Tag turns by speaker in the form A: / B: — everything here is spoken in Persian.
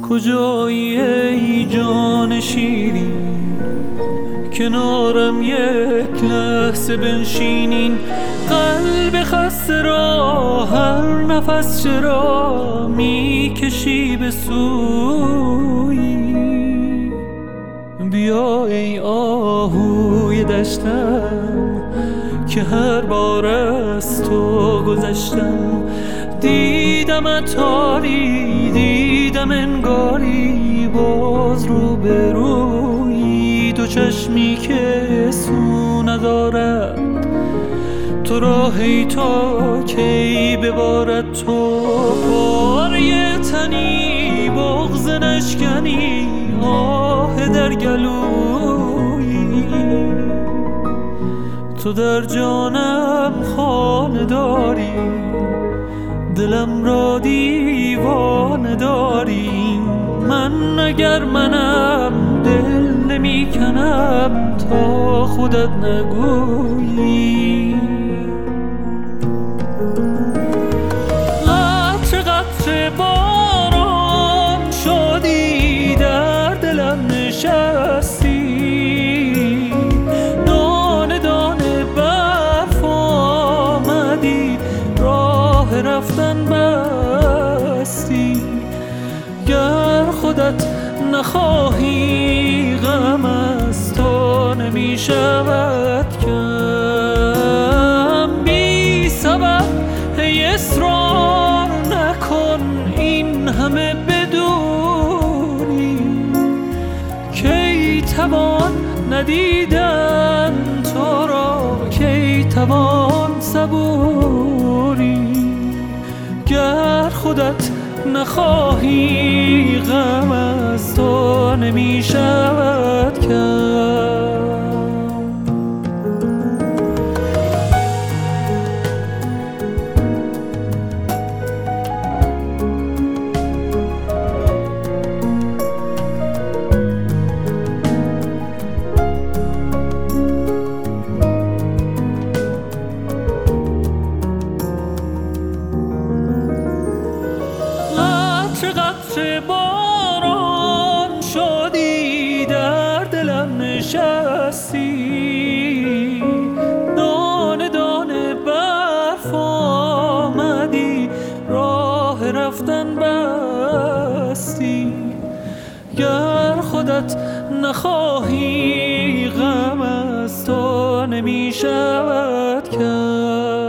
A: کجایی ای جان شیرین، کنارم یک لحظه بنشینین. قلب خسته را هر نفس چرا میکشی به سویی؟ بیا ای آهوی دشتم که هر بار از تو گذشتم. دیدم تاری، دیدم انگاری باز رو به روی. دو چشمی که سو ندارد تو راهی تا کی ببارد. تو پاره تنی بغض نشکنی، آه در گلویی. تو در جانم خانه داری، دلم را دیوانه داری. من اگر منم دل نمی کنم تا خودت نگویی. قطره قطره باران شدی، در دلم نشستی. دانه دانه برف آمدی، راه رفتن بستی. گر خودت نخواهی غم از تو نمی شود کم. بی سبب ای اصرار نکن این همه بدونی. کی توان ندیدن تو را، کی توان صبوری. گر خودت نخواهی غم از تو نمی شود کم. قطره باران شدی، در دلم نشستی. دانه دانه برف آمدی، راه رفتن بستی. گر خودت نخواهی غم از تو نمی شود کم.